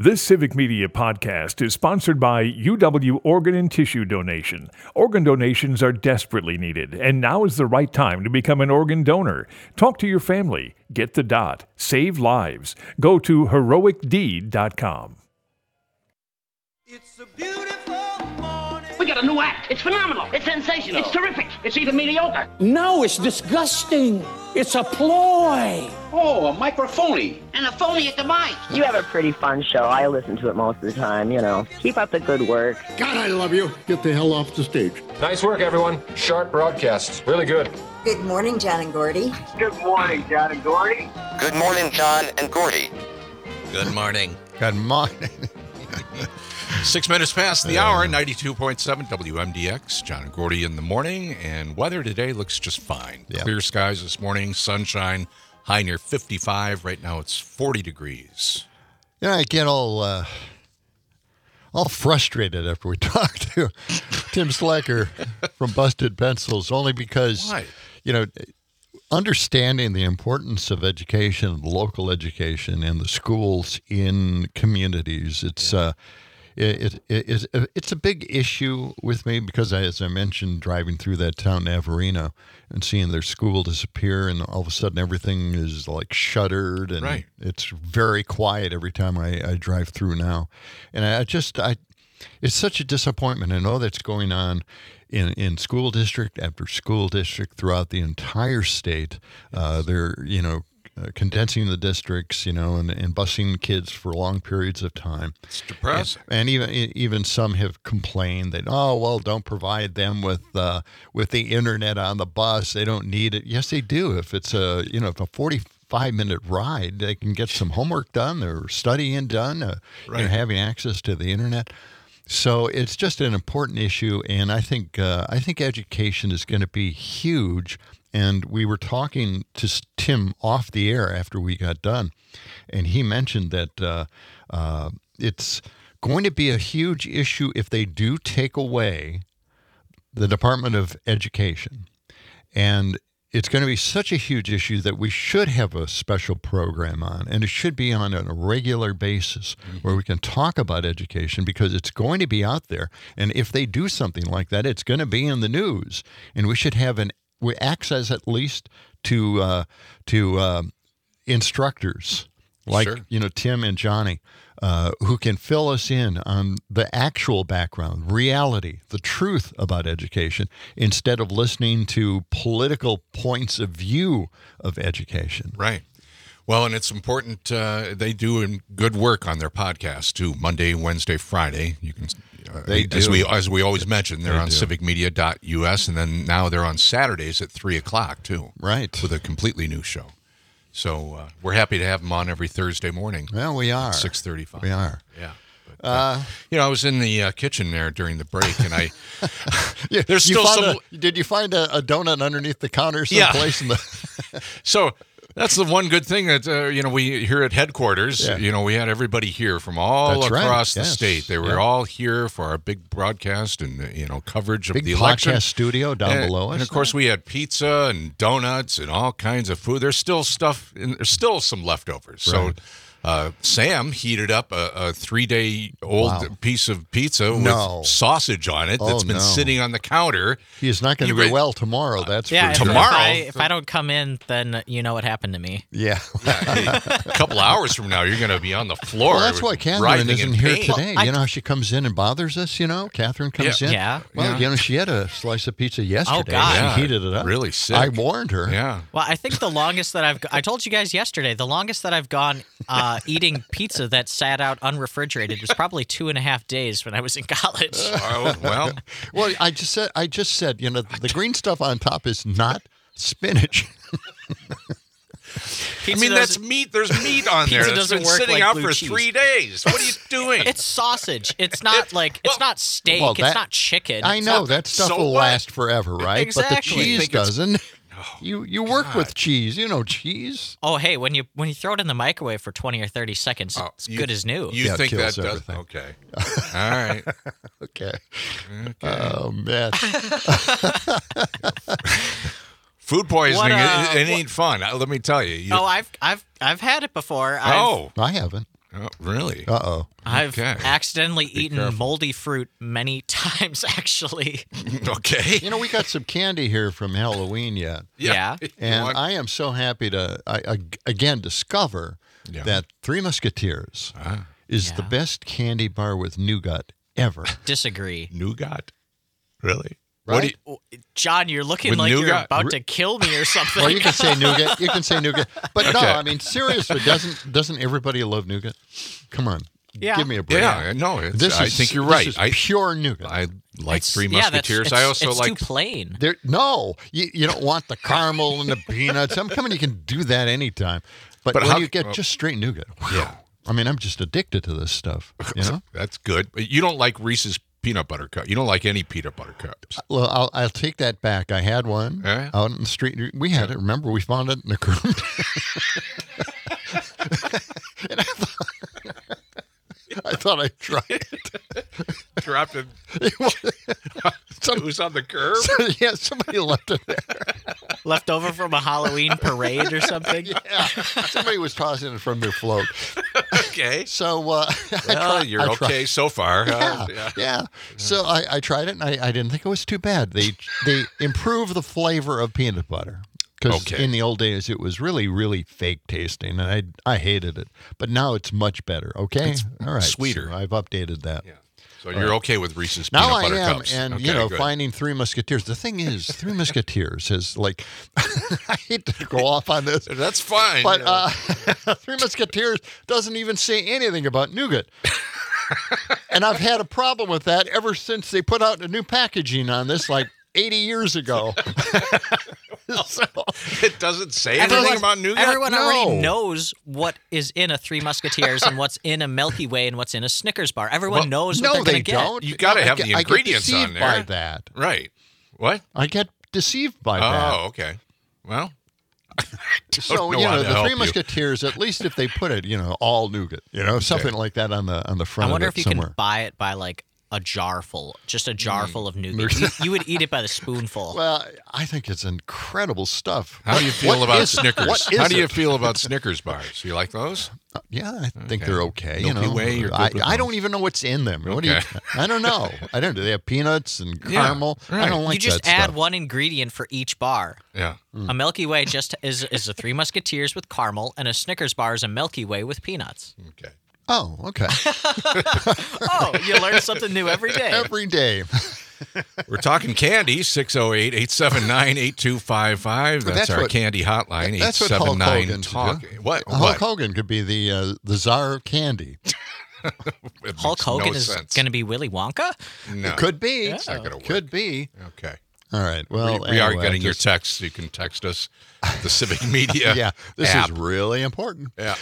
This Civic Media podcast is sponsored by UW Organ and Tissue Donation. Organ donations are desperately needed, and now is the right time to become an organ donor. Talk to your family. Get the dot. Save lives. Go to heroicdeed.com. It's a beautiful morning. We got a new act. It's phenomenal. It's sensational. It's terrific. It's even mediocre. No, it's disgusting. It's a ploy. Oh, a microphony. And a phony at the mic. You have a pretty fun show. I listen to it most of the time, Keep up the good work. God, I love you. Get the hell off the stage. Nice work, everyone. Sharp broadcast. Really good. Good morning, John and Gordy. Good morning, John and Gordy. Good morning, John and Gordy. Good morning. Good morning. 6 minutes past the hour, 92.7 WMDX. John and Gordy in the morning, and weather today looks just fine. Yep. Clear skies this morning, sunshine, high near 55. Right now it's 40 degrees. I get all frustrated after we talk to Tim Slacker from Busted Pencils, only because, Why? Understanding the importance of education, local education, and the schools in communities, it's a big issue with me because, as I mentioned, driving through that town, Navarino, and seeing their school disappear, and all of a sudden everything is like shuttered, and right. It's very quiet every time I drive through now. And it's such a disappointment. I know that's going on in school district after school district throughout the entire state. They're, condensing the districts, and busing kids for long periods of time. It's depressing. And even some have complained that, don't provide them with the internet on the bus. They don't need it. Yes, they do. If it's a 45-minute ride, they can get some homework done, their studying done, having access to the internet. So it's just an important issue, and I think education is going to be huge. And we were talking to Tim off the air after we got done, and he mentioned that it's going to be a huge issue if they do take away the Department of Education. And it's going to be such a huge issue that we should have a special program on, and it should be on a regular basis where we can talk about education, because it's going to be out there. And if they do something like that, it's going to be in the news, and we should have access at least to instructors like, sure. Tim and Johnny, who can fill us in on the actual background, reality, the truth about education, instead of listening to political points of view of education. Right. Well, and it's important. They do good work on their podcast too. Monday, Wednesday, Friday. You can. They do. As we always mention, they're on civicmedia.us, and then now they're on Saturdays at 3:00 too. Right. With a completely new show. So we're happy to have them on every Thursday morning. Well, we are. 6:35. We are. Yeah. But, I was in the kitchen there during the break, and there's still some. Did you find a donut underneath the counter someplace? Yeah. So that's the one good thing that we here at headquarters. Yeah. We had everybody here from all across the state. They were all here for our big broadcast and coverage of the election. Big podcast studio down below us. And of course, we had pizza and donuts and all kinds of food. There's still stuff. There's still some leftovers. Right. So. Sam heated up a 3-day-old piece of pizza with sausage on it that's been sitting on the counter. He is not going to be well tomorrow. That's for sure. Tomorrow. If I don't come in, then you know what happened to me. Yeah. A couple hours from now, you're going to be on the floor. Well, that's why Catherine isn't here today. You know how she comes in and bothers us, Catherine comes in. Yeah. Well, she had a slice of pizza yesterday. Oh, God. She heated it up. Really sick. I warned her. Yeah. Well, I think the longest that I told you guys yesterday, the longest that I've gone eating pizza that sat out unrefrigerated was probably 2.5 days when I was in college. Well, I just said, the green stuff on top is not spinach. That's meat. There's meat on there. It's been sitting out for 3 days. What are you doing? It's sausage. It's not it's not steak. It's not chicken. I know that stuff will last forever, right? Exactly. But the cheese doesn't. You work with cheese. Cheese. Oh, hey, when you throw it in the microwave for 20 or 30 seconds, it's good as new. You think that does? Okay. All right. Okay. Oh, man. Food poisoning, it ain't fun. Let me tell you. I've had it before. I haven't. Oh, really? Uh-oh. I've Okay. accidentally eaten careful. moldy fruit many times, actually. Okay. You know, we got some candy here from Halloween yet. Yeah. And want- I am so happy to, again, discover that Three Musketeers is the best candy bar with nougat ever. Disagree. Nougat? Really? Right? What John, you're looking With like you're nougat? about to kill me or something. Well, you can say nougat. You can say nougat. But no, Okay. I mean, seriously, doesn't everybody love nougat? Come on. Yeah. Give me a break. Yeah, no, I think you're right. This is pure nougat. I like Three Yeah, Musketeers. I also it's like. too plain. No, you don't want the caramel and the peanuts. I'm coming. You can do that anytime. But when how- you get just straight nougat, Yeah. I mean, I'm just addicted to this stuff. You know. That's good. But you don't like Reese's peanut butter cup. You don't like any peanut butter cups. Well, I'll take that back. I had one out in the street. We had it. Remember, we found it in the curb. And I thought I tried it. Dropped it. Who's on the curb? Yeah, somebody left it there. Left over from a Halloween parade or something. Yeah, somebody was tossing it from their float. Okay. So, Well, you're I tried. okay so far. Yeah. So I tried it, and I didn't think it was too bad. They improved the flavor of peanut butter. Because in the old days, it was really, really fake tasting, and I hated it. But now it's much better, okay? All right. sweeter. So I've updated that. Yeah. So you're okay with Reese's Now peanut I butter am, cups. and, Okay, good. finding Three Musketeers. The thing is, Three Musketeers is like, I hate to go off on this. That's fine. But Three Musketeers doesn't even say anything about nougat. And I've had a problem with that ever since they put out a new packaging on this, like 80 years ago. So, it doesn't say anything about nougat? Everyone already knows what is in a Three Musketeers and what's in a Milky Way and what's in a Snickers bar. Everyone knows what they're going to get. don't. You got to have the I get ingredients on deceived there. by that. Right. What? I get deceived by that. Oh, okay. Well, So, know how to the help Three you. Musketeers, at least if they put it, all nougat, something like that on the front I wonder of if it you somewhere. can buy it by like a jar full, just a jar full of nougat. You would eat it by the spoonful. Well, I think it's incredible stuff. how do you feel What about is it? Snickers? What is How do you it? feel about Snickers bars? You like those? Yeah, I think they're okay. Milky Way, you're good with I those? don't even know what's in them. What Okay. I don't know. I don't. Do they have peanuts and Yeah, caramel? right. I don't like You just that add stuff. one ingredient for each bar. Yeah. A Milky Way just is a Three Musketeers with caramel, and a Snickers bar is a Milky Way with peanuts. Okay. Oh, okay. Oh, you learn something new every day. Every day. We're talking candy, 608-879-8255. That's our what- candy hotline, That's what Hulk 879 Hogan talk. What? Hulk Hogan could be the czar of candy. It Hulk makes Hogan no is sense. going to be Willy Wonka? No. Could be. It's not gonna work. Could be. Okay. All right. Well, we are anyway, getting your just- texts. You can text us the Civic Media Yeah, this app. is really important. Yeah.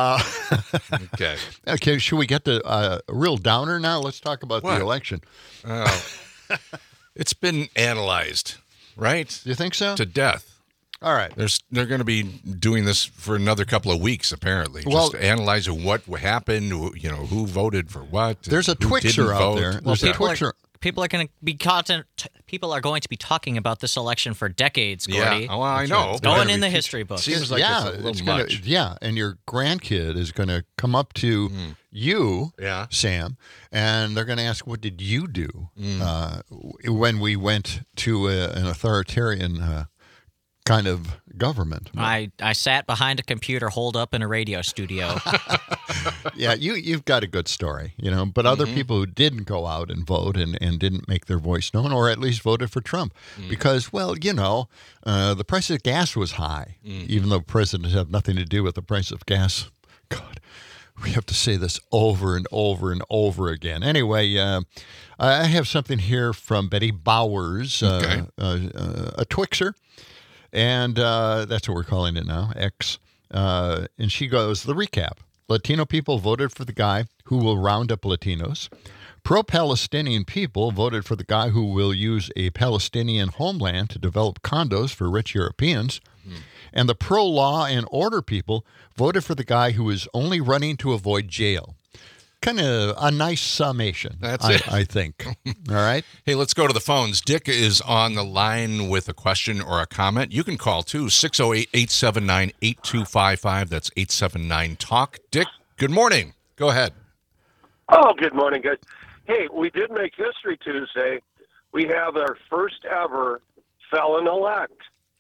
Okay. Okay, should we get to a real downer now? Let's talk about What? the election. Oh. It's been analyzed, right? Do you think so? To death. All right. They're going to be doing this for another couple of weeks, apparently. Well- just analyzing what happened, who voted for what. There's a who Twixer didn't out vote. there. Well, There's a people Twixer. people are going to be people are going to be talking about this election for decades, Yeah, Gordy. well, I know. It's going But in the history books. Seems like yeah, it's a little gonna, much. yeah, and your grandkid is going to come up to you, Yeah. Sam, and they're going to ask, "What did you do when we went to an authoritarian kind of government?" I sat behind a computer holed up in a radio studio. Yeah, you've got a good story, but other people who didn't go out and vote and didn't make their voice known, or at least voted for Trump, because, well, the price of gas was high, even though presidents have nothing to do with the price of gas. God, we have to say this over and over and over again. Anyway, I have something here from Betty Bowers, Okay. a Twixer, and that's what we're calling it now, X. And she goes, the recap. Latino people voted for the guy who will round up Latinos. Pro-Palestinian people voted for the guy who will use a Palestinian homeland to develop condos for rich Europeans. And the pro-law and order people voted for the guy who is only running to avoid jail. Kind of a nice summation, That's it. I think. All right? Hey, let's go to the phones. Dick is on the line with a question or a comment. You can call, too, 608-879-8255. That's 879-TALK. Dick, good morning. Go ahead. Oh, good morning, guys. Hey, we did make history Tuesday. We have our first ever felon-elect.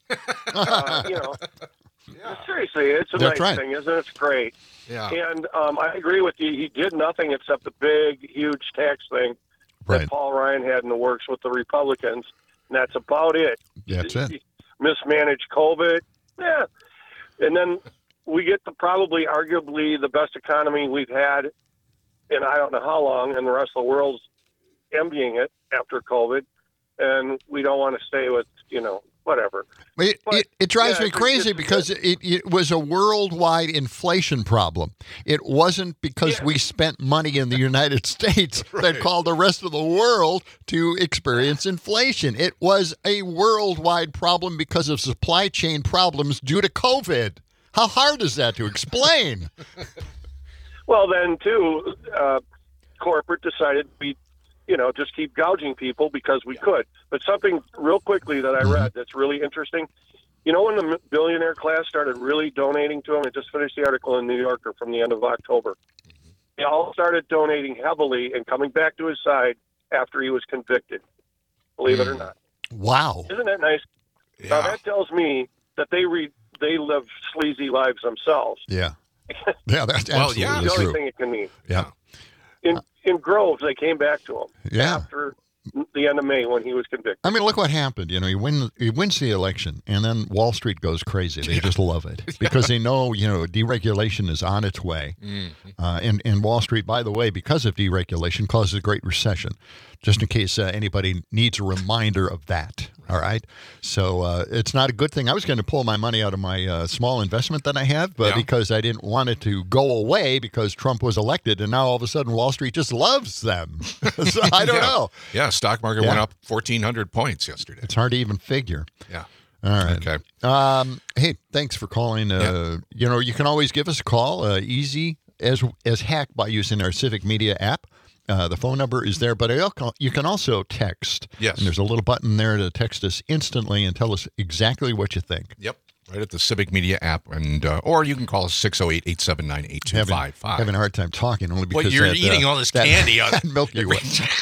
Seriously, it's a nice thing, isn't it? It's great. Yeah. And I agree with you. He did nothing except the big, huge tax thing that Paul Ryan had in the works with the Republicans, and that's about it. That's it. He mismanaged COVID. Yeah. And then we get probably arguably the best economy we've had in I don't know how long, and the rest of the world's envying it after COVID, and we don't want to stay with, whatever. It drives me crazy because it was a worldwide inflation problem. It wasn't because we spent money in the United States that caused the rest of the world to experience inflation. It was a worldwide problem because of supply chain problems due to COVID. How hard is that to explain? Well, then, too, corporate decided we just keep gouging people because we could. But something real quickly that I read that's really interesting, when the billionaire class started really donating to him, I just finished the article in New Yorker from the end of October. They all started donating heavily and coming back to his side after he was convicted, believe it or not. Wow. Isn't that nice? Yeah. Now, that tells me that they live sleazy lives themselves. Yeah. Yeah, that's absolutely true. The only thing it can mean. Yeah. In Groves, they came back to him Yeah. after the end of May when he was convicted. I mean, look what happened. He wins the election, and then Wall Street goes crazy. They just love it because they know, deregulation is on its way. And Wall Street, by the way, because of deregulation, causes a great recession. Just in case anybody needs a reminder of that. All right. So it's not a good thing. I was going to pull my money out of my small investment that I have, but because I didn't want it to go away because Trump was elected, and now all of a sudden Wall Street just loves them. So I don't know. Yeah, stock market went up 1,400 points yesterday. It's hard to even figure. Yeah. All right. Okay. Hey, thanks for calling. You can always give us a call, easy as heck, by using our Civic Media app. The phone number is there, but you can also text. Yes. And there's a little button there to text us instantly and tell us exactly what you think. Yep. Right at the Civic Media app, and or you can call us 608-879-8255. Having a hard time talking only because you're eating all this candy on Milky Way.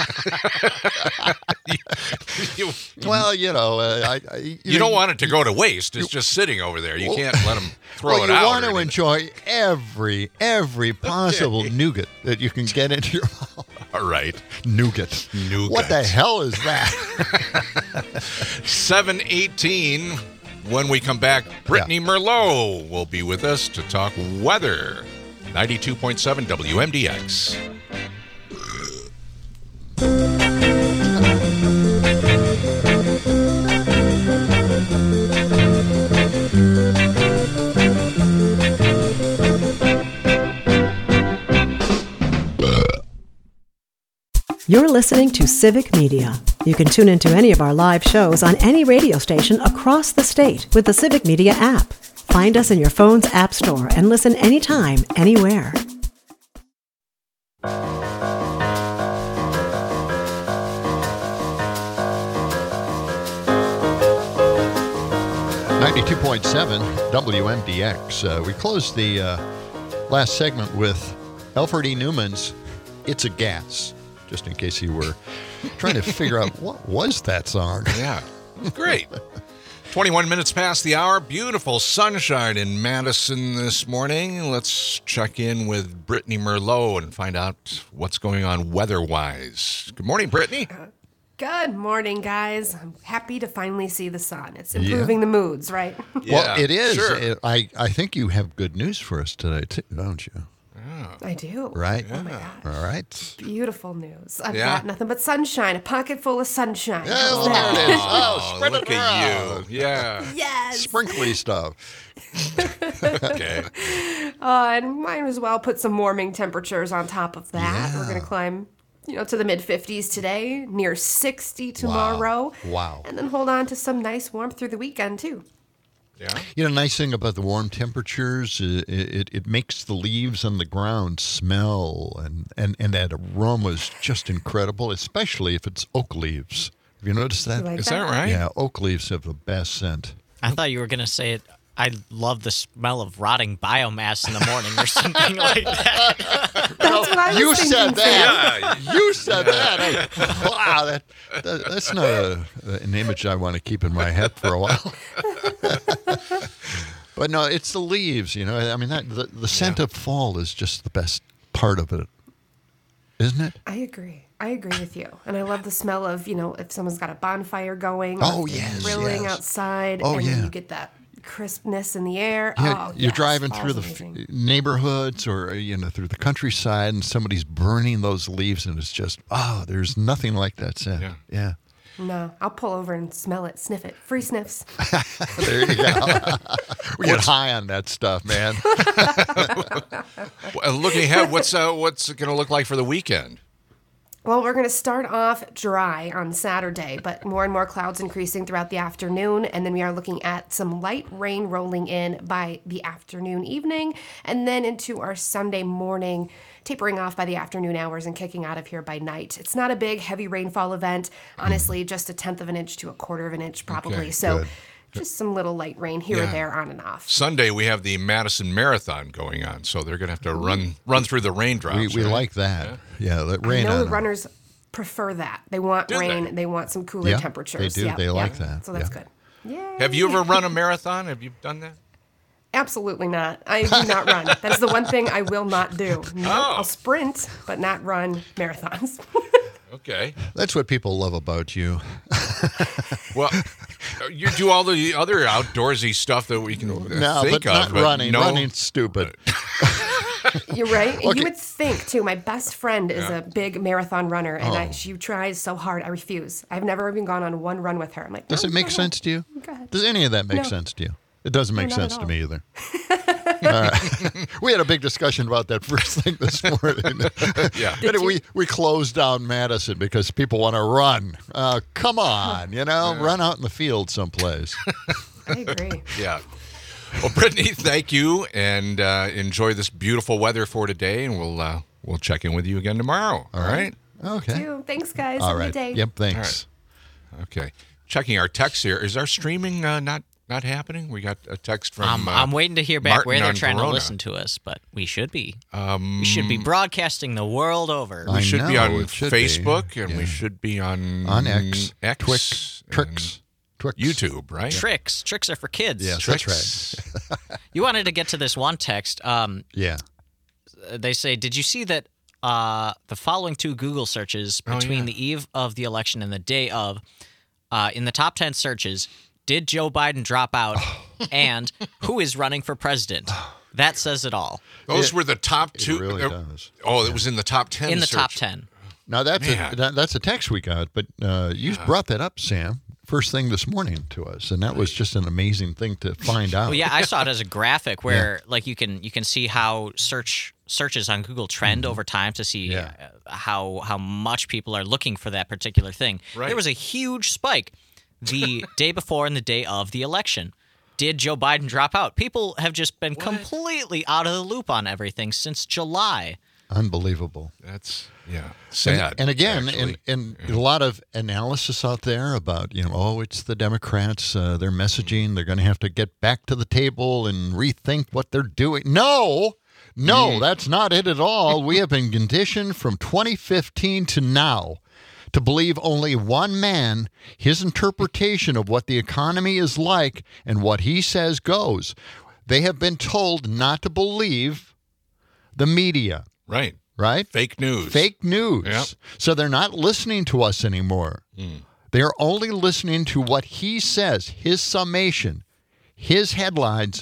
Well, you don't want it to go to waste. It's just sitting over there. You can't let them throw it out. You want to enjoy every possible nougat that you can get into your mouth. All right. Nougat. What the hell is that? 7:18. When we come back, Brittany Merlot will be with us to talk weather. 92.7 WMDX. You're listening to Civic Media. You can tune into any of our live shows on any radio station across the state with the Civic Media app. Find us in your phone's app store and listen anytime, anywhere. 92.7 WMDX. We closed the last segment with Alfred E. Newman's It's a Gas, just in case you were trying to figure out what was that song. Yeah, great. 21 minutes past the hour. Beautiful sunshine in Madison this morning. Let's check in with Brittany Merlot and find out what's going on weather-wise. Good morning, Brittany. Good morning, guys. I'm happy to finally see the sun. It's improving the moods, right? Well, it is. Sure. I think you have good news for us today, too, don't you? I do. Right? Oh, my gosh. All right. Beautiful news. I've got nothing but sunshine, a pocket full of sunshine. Yeah, there it is. Oh, spread look it around. At you. Yeah. Yes. Sprinkly stuff. Okay. And might as well put some warming temperatures on top of that. Yeah. We're going to climb, to the mid-50s today, near 60 tomorrow. Wow. And then hold on to some nice warmth through the weekend, too. Yeah. Nice thing about the warm temperatures, it makes the leaves on the ground smell, and that aroma is just incredible, especially if it's oak leaves. Have you noticed that? Like Is that right? Yeah, oak leaves have the best scent. I thought you were going to say it I love the smell of rotting biomass in the morning or something like that. That's what I was You thinking, said that. Yeah. You said that. Wow, that's not an image I want to keep in my head for a while. But no, it's the leaves. You know, I mean, the scent of fall is just the best part of it, isn't it? I agree with you. And I love the smell of, if someone's got a bonfire going. Oh, or yes, grilling yes. outside. Oh, and yeah. then you get that crispness in the air. Yeah, Oh, you're yes, driving fall's through the amazing. neighborhoods or through the countryside, and somebody's burning those leaves, and it's just there's nothing like that scent. Yeah. No, I'll pull over and smell it, sniff it. Free sniffs. There you go. We get high on that stuff, man. Looking ahead, what's it going to look like for the weekend? Well, we're going to start off dry on Saturday, but more and more clouds increasing throughout the afternoon. And then we are looking at some light rain rolling in by the afternoon, evening, and then into our Sunday morning, tapering off by the afternoon hours and kicking out of here by night. It's not a big, heavy rainfall event. Honestly, just 1/10 of an inch to 1/4 of an inch, probably. Okay, so good. just some little light rain here or Yeah. there, on and off. Sunday we have the Madison Marathon going on, so they're going to have to run through the raindrops. We right? like that. Yeah, let rain I know on the them. runners prefer that. They want Do rain. they? They want some cooler Yeah, temperatures. they do. They like that. So that's Yeah. good. Yay. Have you ever run a marathon? Have you done that? Absolutely not. I do not run. That's the one thing I will not do. No, Oh. I'll sprint, but not run marathons. Okay. That's what people love about you. Well, you do all the other outdoorsy stuff that we can No, think but not of. running. No, Running's stupid. You're right. And Okay. you would think, too. My best friend is a big marathon runner, and she tries so hard. I refuse. I've never even gone on one run with her. I'm like, Does no, it make go sense to you? Go ahead. Does any of that make No. sense to you? It doesn't make not at sense to all. me either. All right. We had a big discussion about that first thing this morning. Yeah. And we closed down Madison because people want to run. Come on, run out in the field someplace. I agree. Yeah. Well, Brittany, thank you, and enjoy this beautiful weather for today, and we'll check in with you again tomorrow. All right? Okay. Too. Thanks, guys. All Have a right. good day. Yep, thanks. Okay. Checking our text here. Is our streaming not happening? We got a text from I'm waiting to hear back Martin where they're on trying Verona. to listen to us, but we should be. We should be broadcasting the world over. We should be on it should be. Facebook, and Yeah. we should be on X, Twix, Twix, YouTube, right? Tricks are for kids. Yes, Tricks. that's right. You wanted to get to this one text. Yeah. They say, did you see that the following two Google searches between the eve of the election and the day of, in the top 10 searches, did Joe Biden drop out, and who is running for president? That says it all. Those were the top two. It really does. Oh, it was in the top 10. In the search. top 10. Now, Man. that's a text we got, but you brought that up, Sam, first thing this morning to us, and that was just an amazing thing to find out. Well, yeah, I saw it as a graphic where, like, you can see how searches on Google trend over time to see how much people are looking for that particular thing. Right. There was a huge spike the day before and the day of the election. Did Joe Biden drop out? People have just been completely out of the loop on everything since July. Unbelievable. That's sad. And again, actually. and a lot of analysis out there about, it's the Democrats, their messaging, they're going to have to get back to the table and rethink what they're doing. No, that's not it at all. We have been conditioned from 2015 to now to believe only one man, his interpretation of what the economy is like and what he says goes. They have been told not to believe the media. Right. Fake news. Yep. So they're not listening to us anymore. They're only listening to what he says, his summation, his headlines.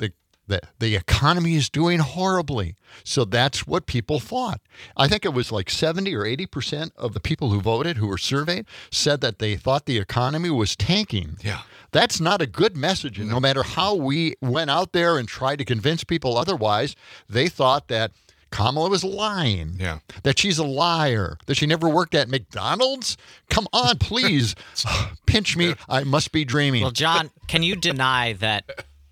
The economy is doing horribly. So that's what people thought. I think it was like 70 or 80% of the people who voted, who were surveyed, said that they thought the economy was tanking. Yeah. That's not a good message. And no matter how we went out there and tried to convince people otherwise, they thought that Kamala was lying. Yeah. That she's a liar. That she never worked at McDonald's. Come on, please. Pinch me. I must be dreaming. Well, John, can you deny that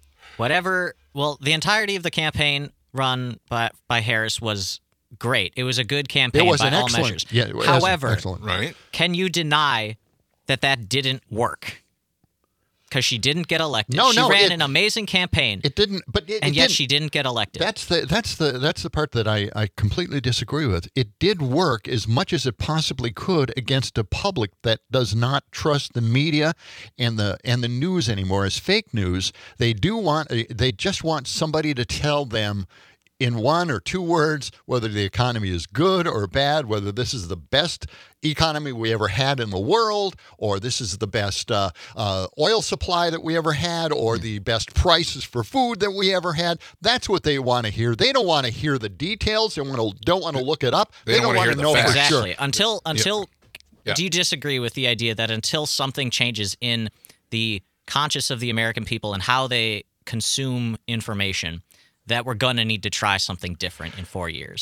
the entirety of the campaign run by Harris was great. It was a good campaign by all measures. Yeah, it was However, excellent. Right. can you deny that didn't work? because she didn't get elected. No, she ran an amazing campaign. It didn't, and yet she didn't get elected. That's the part that I completely disagree with. It did work as much as it possibly could against a public that does not trust the media and the news anymore as fake news. They just want somebody to tell them in 1 or 2 words whether the economy is good or bad, whether this is the best economy we ever had in the world, or this is the best oil supply that we ever had, or the best prices for food that we ever had. That's what they want to hear. They don't want to hear the details. They don't want to look it up. They don't want to know for sure. Until do you disagree with the idea that until something changes in the conscience of the American people and how they consume information, that we're going to need to try something different in 4 years?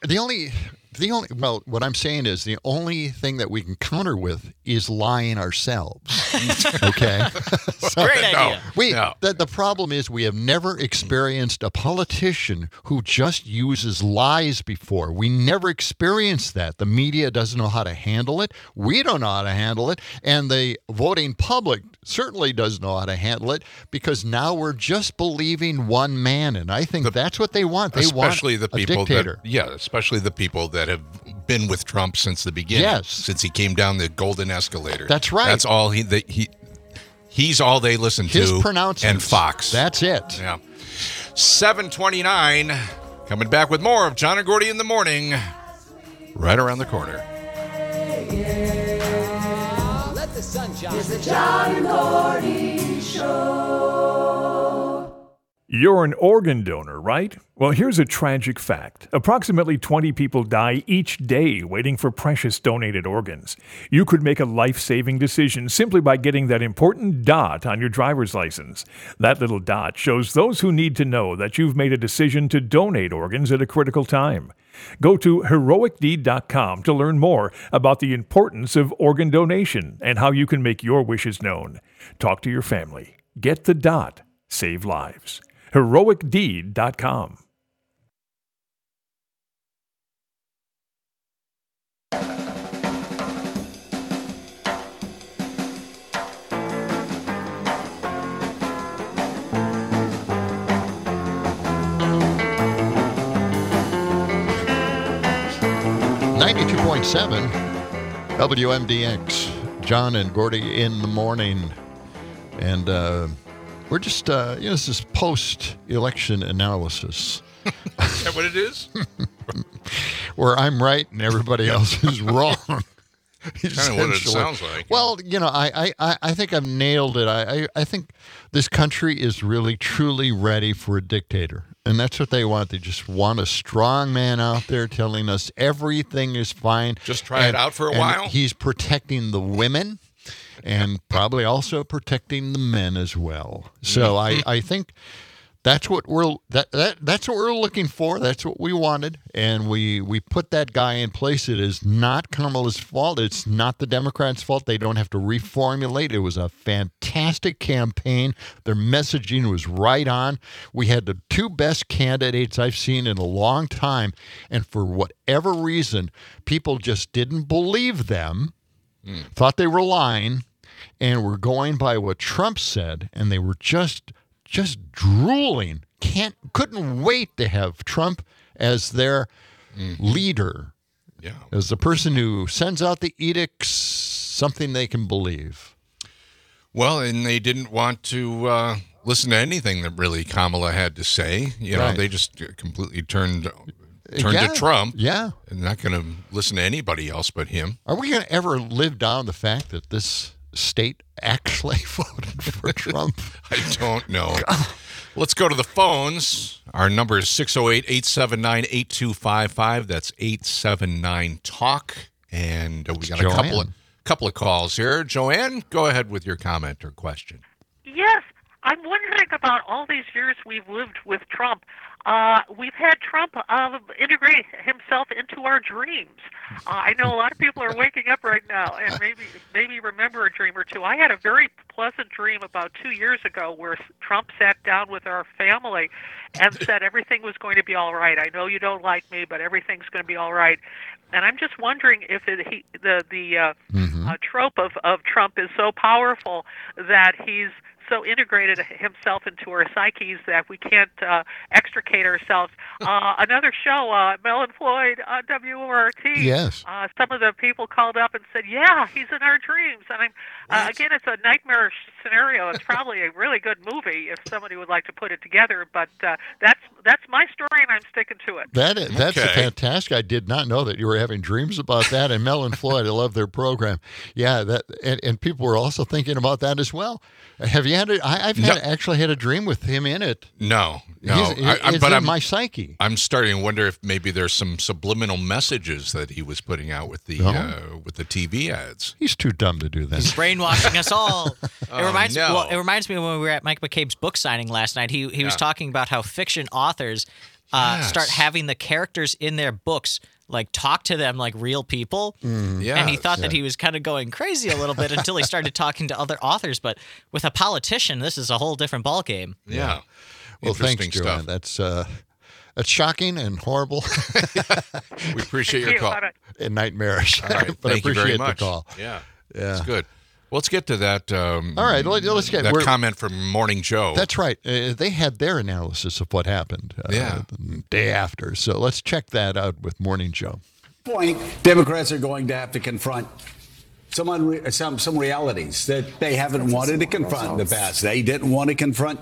Well, what I'm saying is the only thing that we can counter with is lying ourselves. Okay? Great idea. The problem is we have never experienced a politician who just uses lies before. We never experienced that. The media doesn't know how to handle it. We don't know how to handle it. And the voting public certainly doesn't know how to handle it, because now we're just believing one man. And I think that's what they want. They want a dictator. Especially the people that have been with Trump since the beginning, since he came down the golden escalator. That's right. That's all he's all they listen to. His pronouncements. And Fox. That's it. Yeah. 7:29. Coming back with more of John and Gordy in the morning, right around the corner. Let the sun shine. It's the John and Gordy Show. You're an organ donor, right? Well, here's a tragic fact. Approximately 20 people die each day waiting for precious donated organs. You could make a life-saving decision simply by getting that important dot on your driver's license. That little dot shows those who need to know that you've made a decision to donate organs at a critical time. Go to heroicdeed.com to learn more about the importance of organ donation and how you can make your wishes known. Talk to your family. Get the dot. Save lives. heroicdeed.com. .7 WMDX, John and Gordy in the morning. And we're just, this is post-election analysis. Is that what it is? Where I'm right and everybody else is wrong. Kind of what it sounds like. Well, I think I've nailed it. I think this country is really, truly ready for a dictator. And that's what they want. They just want a strong man out there telling us everything is fine. Just try it out for a while. He's protecting the women and probably also protecting the men as well. So I think that's what we're that's what we're looking for. That's what we wanted, and we put that guy in place. It is not Kamala's fault. It's not the Democrats' fault. They don't have to reformulate. It was a fantastic campaign. Their messaging was right on. We had the 2 best candidates I've seen in a long time, and for whatever reason, people just didn't believe them, thought they were lying, and were going by what Trump said, and they were just drooling. Couldn't wait to have Trump as their leader, as the person who sends out the edicts, something they can believe. Well, and they didn't want to listen to anything that really Kamala had to say. They just completely turned to Trump. Yeah, and not going to listen to anybody else but him. Are we going to ever live down the fact that this state actually voted for Trump? I don't know. Let's go to the phones. Our number is 608-879-8255. That's 879-TALK. And we got a couple of calls here. Joanne, go ahead with your comment or question. Yes, I'm wondering about all these years we've lived with Trump. We've had Trump integrate himself into our dreams. I know a lot of people are waking up right now and maybe remember a dream or two. I had a very pleasant dream about 2 years ago where Trump sat down with our family and said everything was going to be all right. I know you don't like me, but everything's going to be all right. And I'm just wondering if the trope of Trump is so powerful that he's so integrated himself into our psyches that we can't extricate ourselves. Another show, Mel and Floyd on WORT. Yes. Some of the people called up and said, "Yeah, he's in our dreams." And again, it's a nightmarish scenario. It's probably a really good movie if somebody would like to put it together. But that's my story, and I'm sticking to it. That's fantastic. I did not know that you were having dreams about that. And Mel and Floyd, I love their program. Yeah, and people were also thinking about that as well. Have you had it? I've actually had a dream with him in it. No. It's in my psyche. I'm starting to wonder if maybe there's some subliminal messages that he was putting out with the TV ads. He's too dumb to do that. He's brainwashing us all. It reminds me of when we were at Mike McCabe's book signing last night. He was talking about how fiction authors start having the characters in their books like talk to them like real people. And he thought that he was kind of going crazy a little bit until he started talking to other authors. But with a politician, this is a whole different ballgame. Yeah. Well, thanks, Joanne. That's shocking and horrible. We appreciate your call. And nightmarish. All right. But Thank you very much. The call. Yeah. That's good. Well, let's get to that. All right, let's get that comment from Morning Joe. That's right. They had their analysis of what happened the day after. So let's check that out with Morning Joe. Point, Democrats are going to have to confront some realities that they haven't wanted to confront in the past. They didn't want to confront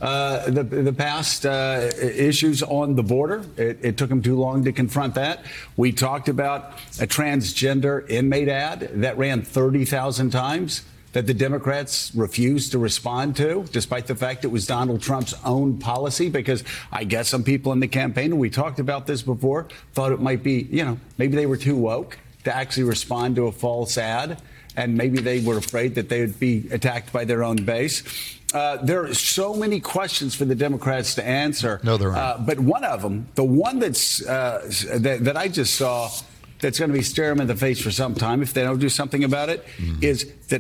the past issues on the border. It took them too long to confront that. We talked about a transgender inmate ad that ran 30,000 times that the Democrats refused to respond to, despite the fact it was Donald Trump's own policy, because I guess some people in the campaign, and we talked about this before, thought it might be, maybe they were too woke to actually respond to a false ad, and maybe they were afraid that they would be attacked by their own base. There are so many questions for the Democrats to answer. No, there aren't. But one of them, the one that's that I just saw that's going to be staring them in the face for some time if they don't do something about it, is that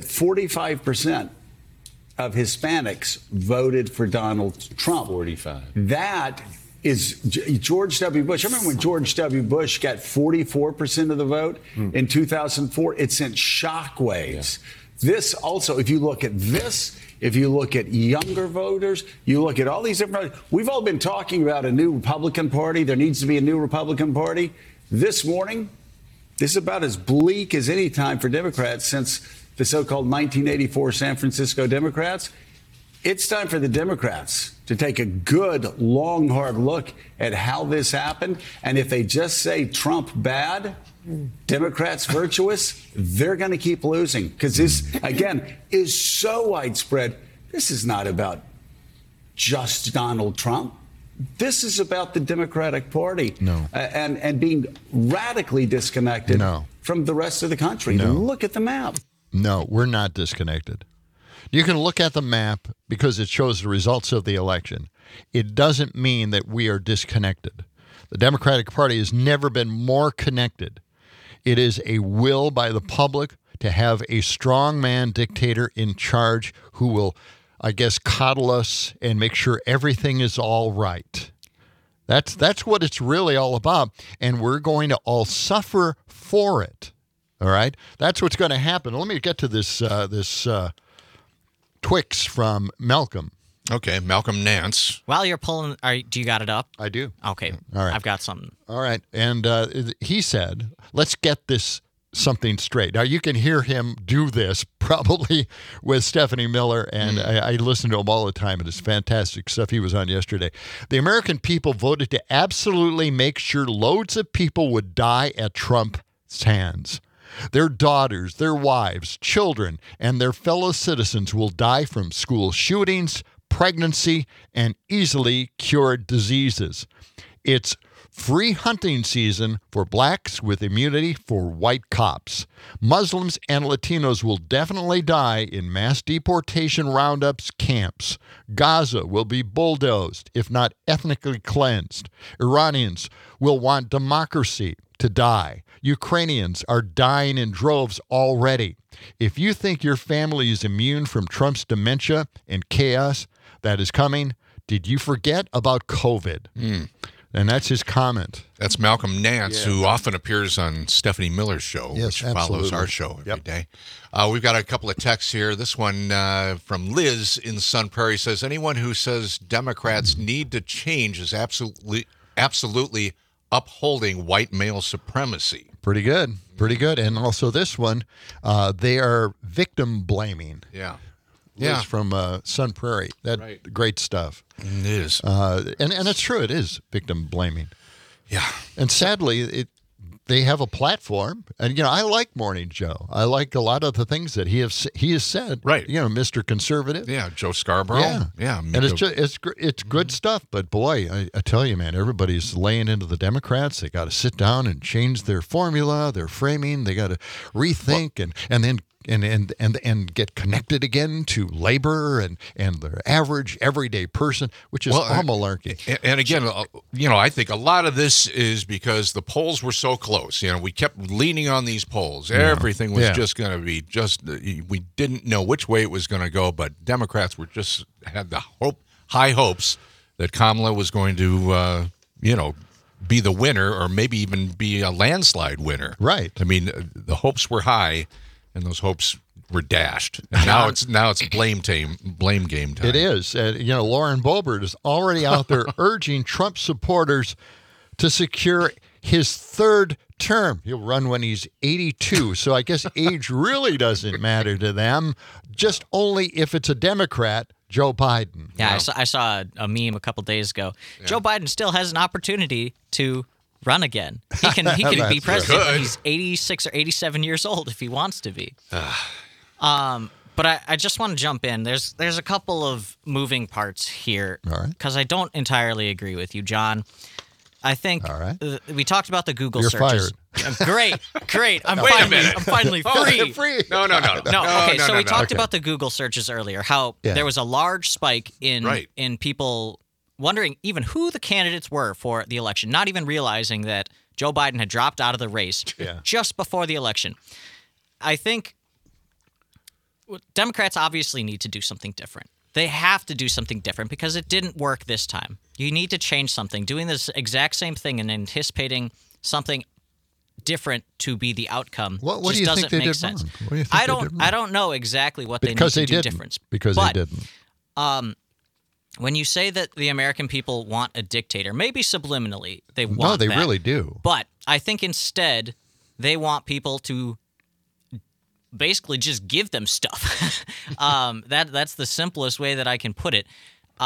45% of Hispanics voted for Donald Trump. 45. That is George W. Bush. I remember when George W. Bush got 44% of the vote in 2004. It sent shockwaves. Yeah. This also, if you look at this, if you look at younger voters, you look at all these different. We've all been talking about a new Republican Party. There needs to be a new Republican Party. This morning, this is about as bleak as any time for Democrats since the so-called 1984 San Francisco Democrats. It's time for the Democrats to take a good, long, hard look at how this happened. And if they just say Trump bad, Democrats virtuous, they're going to keep losing. Because this, again, is so widespread. This is not about just Donald Trump. This is about the Democratic Party and being radically disconnected from the rest of the country. Look at the map. No, we're not disconnected. You can look at the map because it shows the results of the election. It doesn't mean that we are disconnected. The Democratic Party has never been more connected. It is a will by the public to have a strongman dictator in charge who will, I guess, coddle us and make sure everything is all right. That's what it's really all about, and we're going to all suffer for it. All right? That's what's going to happen. Let me get to this Twix from Malcolm. Okay, Malcolm Nance. While you're pulling, do you got it up? I do. Okay, all right. I've got something. All right, and he said, let's get this something straight. Now, you can hear him do this probably with Stephanie Miller, and I listen to him all the time, and it's fantastic stuff. He was on yesterday. The American people voted to absolutely make sure loads of people would die at Trump's hands. Their daughters, their wives, children, and their fellow citizens will die from school shootings, pregnancy, and easily cured diseases. It's Free hunting season for blacks with immunity for white cops. Muslims and Latinos will definitely die in mass deportation roundups camps. Gaza will be bulldozed, if not ethnically cleansed. Iranians will want democracy to die. Ukrainians are dying in droves already. If you think your family is immune from Trump's dementia and chaos that is coming, did you forget about COVID? And that's his comment. That's Malcolm Nance, who often appears on Stephanie Miller's show, which follows our show every day. We've got a couple of texts here. This one from Liz in Sun Prairie says, anyone who says Democrats need to change is absolutely upholding white male supremacy. Pretty good. Pretty good. And also this one, they are victim blaming. Yeah. Liz from Sun Prairie. Great stuff. It is. And it's true. It is victim blaming. Yeah. And sadly, they have a platform. And, I like Morning Joe. I like a lot of the things that he has said. Right. Mr. Conservative. Yeah, Joe Scarborough. Yeah. And it's good stuff. But, boy, I tell you, man, everybody's laying into the Democrats. They got to sit down and change their formula, their framing. They got to rethink and then and get connected again to labor and the average everyday person, which is all malarkey. And again, I think a lot of this is because the polls were so close. We kept leaning on these polls. Everything was just going to be we didn't know which way it was going to go, but Democrats had the high hopes that Kamala was going to, be the winner or maybe even be a landslide winner. Right. I mean, the hopes were high. And those hopes were dashed. And now it's blame game time. It is. Lauren Boebert is already out there urging Trump supporters to secure his third term. He'll run when he's 82. So I guess age really doesn't matter to them, just only if it's a Democrat, Joe Biden. Yeah, I saw a meme a couple days ago. Yeah. Joe Biden still has an opportunity to run again. He can be president when he's 86 or 87 years old if he wants to be. But I just want to jump in. There's a couple of moving parts here because I don't entirely agree with you, John. I think we talked about the Google searches. Fired. Great. I'm finally free. No. Okay, so we talked about the Google searches earlier, how there was a large spike in people wondering even who the candidates were for the election, not even realizing that Joe Biden had dropped out of the race just before the election. I think Democrats obviously need to do something different. They have to do something different because it didn't work this time. You need to change something. Doing this exact same thing and anticipating something different to be the outcome just doesn't make sense. I don't know exactly what they need to do different. Because they didn't. When you say that the American people want a dictator, maybe subliminally they want No, they that. really do. But I think instead they want people to basically just give them stuff. That's the simplest way that I can put it.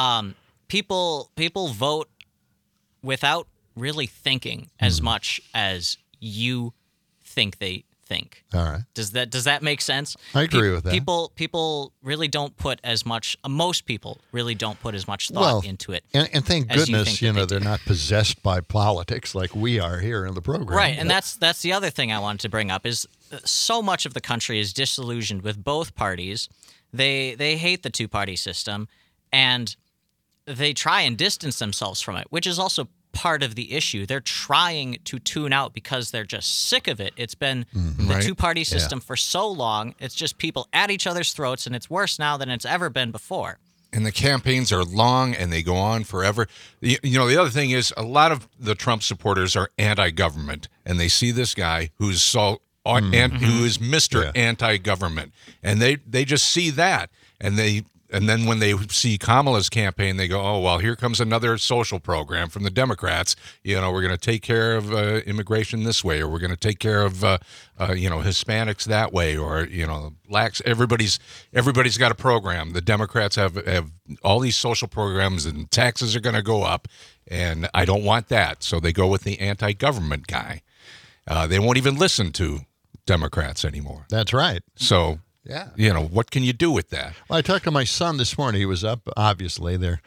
People vote without really thinking as much as you think they think. All right. Does that make sense? I agree with that. People really don't put as much. Most people really don't put as much thought into it. And thank goodness, they're not possessed by politics like we are here in the program. Right, and that's the other thing I wanted to bring up is so much of the country is disillusioned with both parties. They hate the two-party system, and they try and distance themselves from it, which is also part of the issue. They're trying to tune out because they're just sick of it. It's been the two-party system for so long. It's just people at each other's throats, and it's worse now than it's ever been before. And the campaigns are long, and they go on forever. The other thing is a lot of the Trump supporters are anti-government, and they see this guy who's who is Mr. Anti-government, and they just see that, and then when they see Kamala's campaign, they go, oh, well, here comes another social program from the Democrats. We're going to take care of immigration this way, or we're going to take care of, Hispanics that way, or, blacks. Everybody's got a program. The Democrats have all these social programs, and taxes are going to go up, and I don't want that. So they go with the anti-government guy. They won't even listen to Democrats anymore. That's right. So... yeah. What can you do with that? Well, I talked to my son this morning. He was up, obviously. They're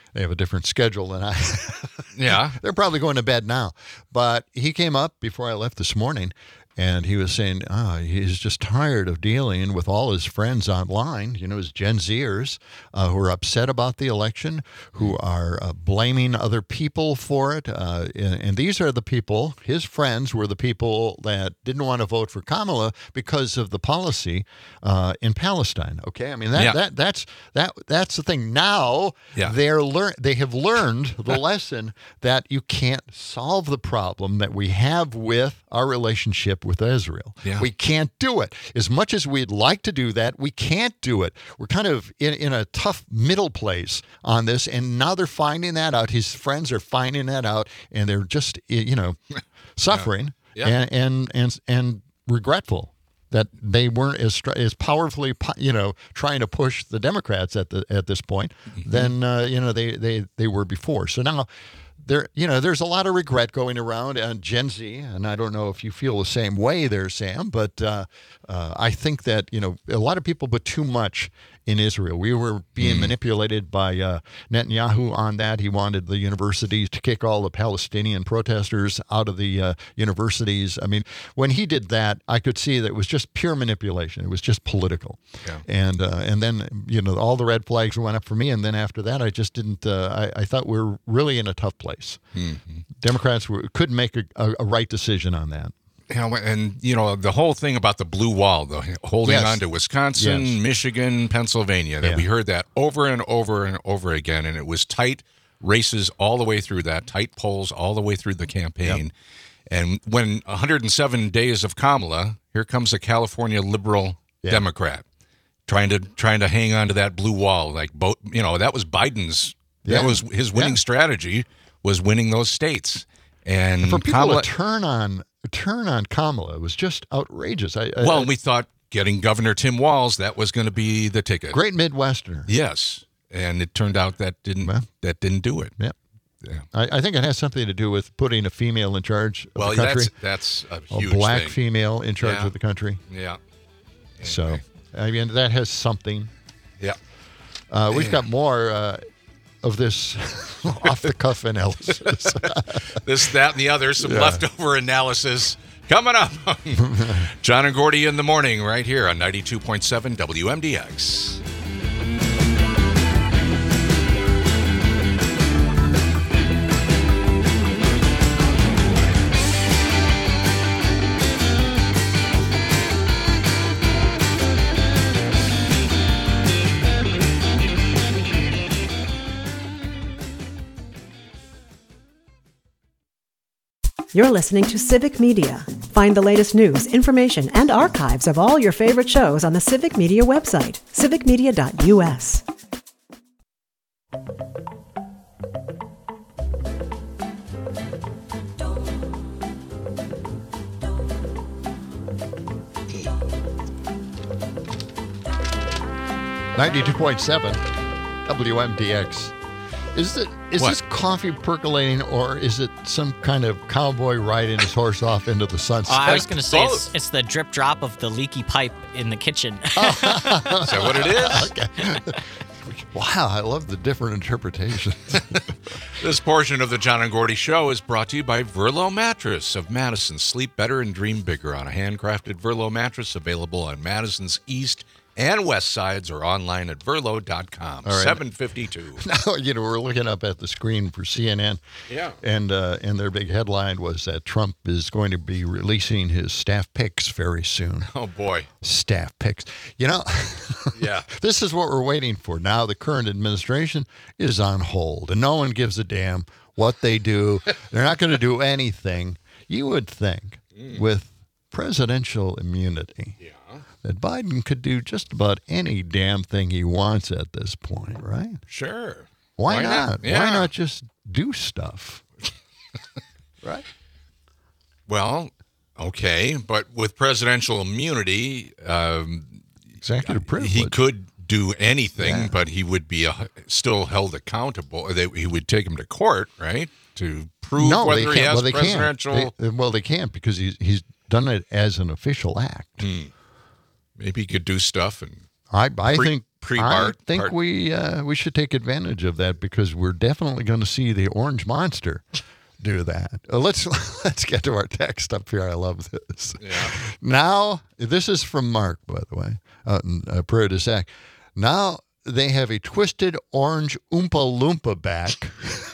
They have a different schedule than I. Yeah. They're probably going to bed now. But he came up before I left this morning, and he was saying he's just tired of dealing with all his friends online, his Gen Zers who are upset about the election, who are blaming other people for it. And these are the people, his friends were the people that didn't want to vote for Kamala because of the policy in Palestine. Okay, I mean, that's the thing. Now they have learned the lesson that you can't solve the problem that we have with our relationship with Israel. Yeah. We can't do it. As much as we'd like to do that, we can't do it. We're kind of in a tough middle place on this, and now they're finding that out. His friends are finding that out, and they're just, suffering and regretful that they weren't as powerfully, trying to push the Democrats at this point than they were before. So now there's a lot of regret going around on Gen Z, and I don't know if you feel the same way there, Sam, but I think that, a lot of people put too much in Israel. We were being manipulated by Netanyahu on that. He wanted the universities to kick all the Palestinian protesters out of the universities. I mean, when he did that, I could see that it was just pure manipulation. It was just political. Yeah. And then, all the red flags went up for me. And then after that, I just didn't, I thought we were really in a tough place. Mm-hmm. Democrats couldn't make a right decision on that. And, the whole thing about the blue wall, holding on to Wisconsin, Michigan, Pennsylvania, that we heard that over and over and over again. And it was tight races all the way through that, tight polls all the way through the campaign. Yep. And when 107 days of Kamala, here comes a California liberal Democrat trying to hang on to that blue wall. Like, that was Biden's, that was his winning strategy, was winning those states. And for people Kamala, to turn on Kamala, it was just outrageous. We thought getting Governor Tim Walz, that was going to be the ticket. Great Midwesterner. Yes, and it turned out that didn't do it. Yep. Yeah. I think it has something to do with putting a female in charge of the country. That's a huge black thing. Female in charge of the country. Yeah. Anyway. So, I mean, that has something. Yeah. We've got more of this off-the-cuff analysis. This, that, and the other, some leftover analysis coming up. John and Gordy in the morning right here on 92.7 WMDX. You're listening to Civic Media. Find the latest news, information, and archives of all your favorite shows on the Civic Media website, civicmedia.us. .7 WMDX. Is this coffee percolating, or is it some kind of cowboy riding his horse off into the sunset? I was going to say it's the drip drop of the leaky pipe in the kitchen. Is that what it is? Okay. Wow, I love the different interpretations. This portion of the John and Gordy Show is brought to you by Verlo Mattress of Madison. Sleep better and dream bigger on a handcrafted Verlo mattress available on Madison's East and West Sides or online at verlo.com. All right. 752. Now, we're looking up at the screen for CNN. Yeah. And their big headline was that Trump is going to be releasing his staff picks very soon. Oh, boy. Staff picks. Yeah. This is what we're waiting for. Now the current administration is on hold, and no one gives a damn what they do. They're not going to do anything. You would think with presidential immunity that Biden could do just about any damn thing he wants at this point, right? Sure. Why not? Yeah. Why not just do stuff? Right? Well, okay, but with presidential immunity, executive privilege, he could do anything, but he would be still held accountable. He would take him to court, right, to prove whether he has presidential. They can't because he's done it as an official act. Maybe he could do stuff, and I think Pre-Bart. I think we should take advantage of that because we're definitely going to see the Orange Monster do that. Let's get to our text up here. I love this. Yeah. Now, this is from Mark, by the way, out in Prairie du Sac. Now they have a twisted orange Oompa Loompa back.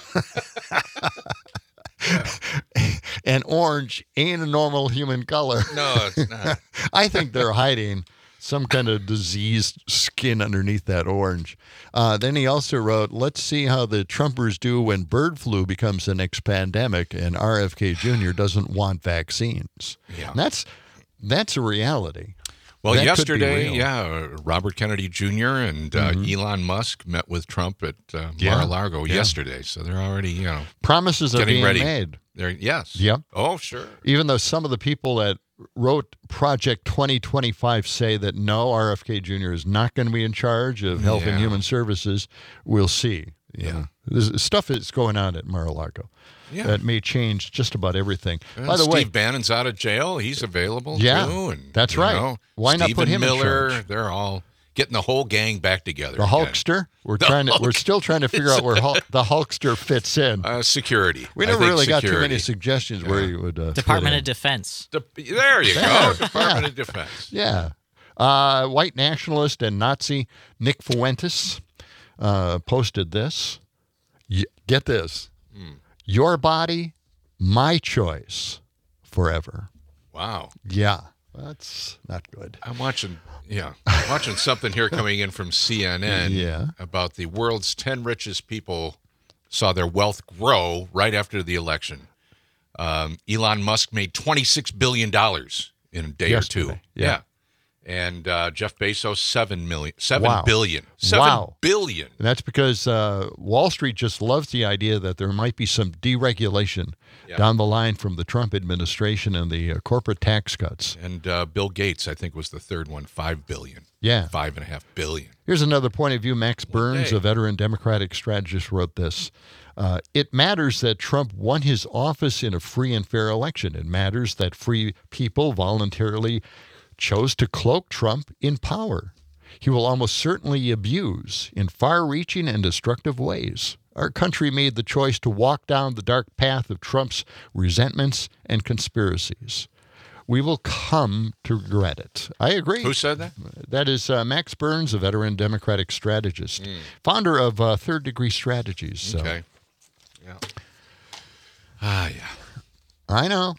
And orange ain't a normal human color. No, it's not. I think they're hiding some kind of diseased skin underneath that orange. Then he also wrote, let's see how the Trumpers do when bird flu becomes the next pandemic and RFK Jr. doesn't want vaccines. Yeah. And that's a reality. Well, That could be yesterday, real. Robert Kennedy Jr. and Elon Musk met with Trump at Mar-a-Lago yesterday. So they're already, Promises are getting being ready. made. Yes. Yep. Oh, sure. Even though some of the people that wrote Project 2025 say that no, RFK Jr. is not going to be in charge of Health and Human Services, we'll see. Yeah. There's stuff that's going on at Mar-a-Lago that may change just about everything. By the Steve way, Bannon's out of jail. He's available, too. And, that's right. Why not put him in Miller, charge? they're all getting the whole gang back together. The Hulkster? We're still trying to figure out where the Hulkster fits in. Security. We never really got too many suggestions where he would Department of Defense. There you go. Department of Defense. Yeah. White nationalist and Nazi Nick Fuentes posted this. Get this. Your body, my choice, forever. Wow. Yeah. That's not good. I'm watching something here coming in from CNN about the world's 10 richest people saw their wealth grow right after the election. Elon Musk made $26 billion in a day or two. Yeah. And Jeff Bezos, $7 billion. $7 billion. And that's because Wall Street just loves the idea that there might be some deregulation down the line from the Trump administration and the corporate tax cuts. And Bill Gates, I think, was the third one, $5 billion. Yeah. $5.5 billion. Here's another point of view. Max Burns, a veteran Democratic strategist, wrote this. It matters that Trump won his office in a free and fair election. It matters that free people voluntarily chose to cloak Trump in power. He will almost certainly abuse in far-reaching and destructive ways. Our country made the choice to walk down the dark path of Trump's resentments and conspiracies. We will come to regret it. I agree. Who said that? That is Max Burns, a veteran Democratic strategist, founder of Third Degree Strategies. So. Okay. Yeah. I know.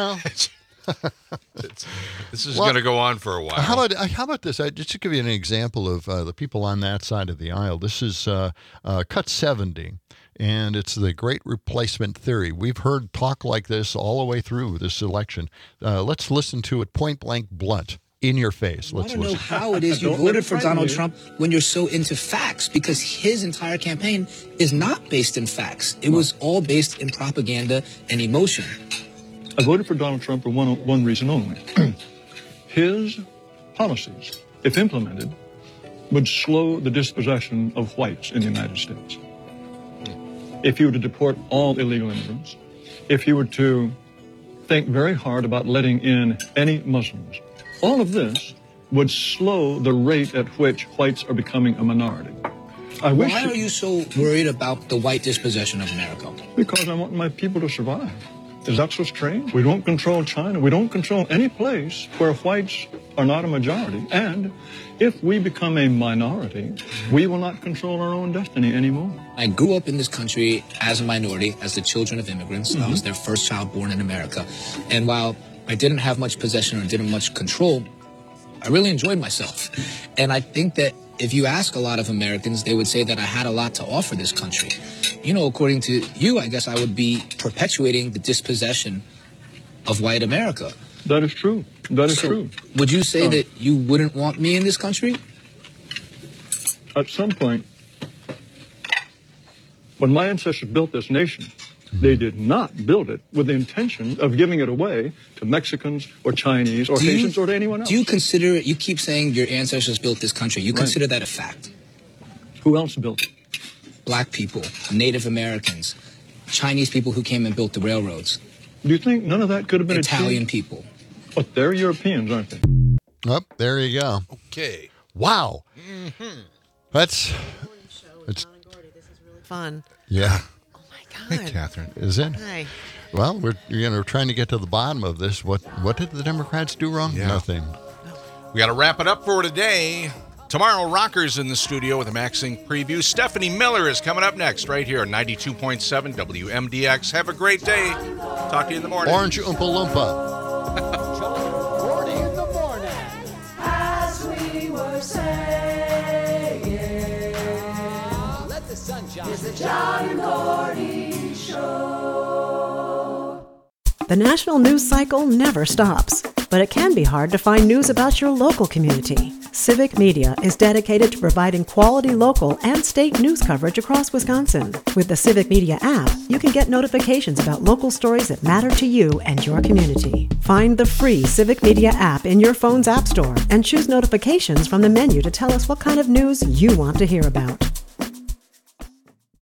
This is going to go on for a while. How about this? Just to give you an example of the people on that side of the aisle. This is Cut 70, and it's the Great Replacement Theory. We've heard talk like this all the way through this election. Let's listen to it point blank blunt. In your face. Let's listen. I don't know how it is you voted for Donald Trump when you're so into facts, because his entire campaign is not based in facts. It was all based in propaganda and emotion. I voted for Donald Trump for one reason only. His policies, if implemented, would slow the dispossession of whites in the United States. If you were to deport all illegal immigrants, if you were to think very hard about letting in any Muslims, all of this would slow the rate at which whites are becoming a minority. Why are you so worried about the white dispossession of America? Because I want my people to survive. Is that so strange? We don't control China. We don't control any place where whites are not a majority. And if we become a minority, we will not control our own destiny anymore. I grew up in this country as a minority, as the children of immigrants. I was their first child born in America. And while I didn't have much possession or didn't much control, I really enjoyed myself. And I think that if you ask a lot of Americans, they would say that I had a lot to offer this country. You know, according to you, I guess I would be perpetuating the dispossession of white America. That is true. That is true. Would you say that you wouldn't want me in this country? At some point, when my ancestors built this nation, they did not build it with the intention of giving it away to Mexicans or Chinese or Haitians or to anyone else. Do you consider it, you keep saying your ancestors built this country, you consider that a fact? Who else built it? Black people, Native Americans, Chinese people who came and built the railroads. Do you think none of that could have been Italian people? But they're Europeans, aren't they? Oh, there you go. Okay. Wow. It's fun. Yeah. Oh my God. Hey, Catherine. Is it? Hi. Well, we're trying to get to the bottom of this. What did the Democrats do wrong? Yeah. Nothing. We got to wrap it up for today. Tomorrow, Rockers in the studio with a MaxSync preview. Stephanie Miller is coming up next right here on 92.7 WMDX. Have a great day. Talk to you in the morning. Orange Oompa Loompa. In the morning, as we were saying, let the sun shine. It's the John and Gordy Show. The national news cycle never stops, but it can be hard to find news about your local community. Civic Media is dedicated to providing quality local and state news coverage across Wisconsin. With the Civic Media app, you can get notifications about local stories that matter to you and your community. Find the free Civic Media app in your phone's app store and choose notifications from the menu to tell us what kind of news you want to hear about.